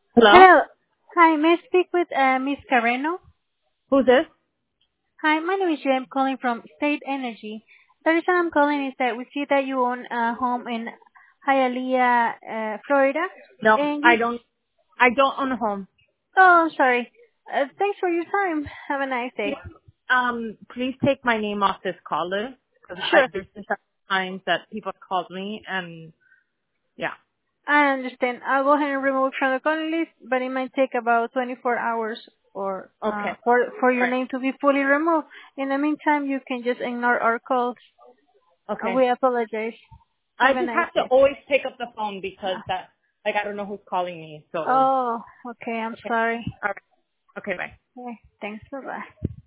Hello? Hello. Hi, may I speak with Miss Carreno? Who's this? Hi, my name is Jay. I'm calling from State Energy. The reason I'm calling is that we see that you own a home in Hialeah, Florida. No, And I you, don't. I don't own a home. oh, I'm sorry. Thanks for your time. Have a nice day. Please take my name off this call list because Sure. there's been some times that people have called me and yeah. I understand. I'll go ahead and remove it from the calling list, but it might take about 24 hours or Okay. for All your right. name to be fully removed. In the meantime, you can just ignore our calls. Okay. We apologize. I Have a just nice have to day. always pick up the phone because I don't know who's calling me. So Oh, okay. I'm okay. sorry. All right. Okay. Bye. Okay, thanks. Bye-bye.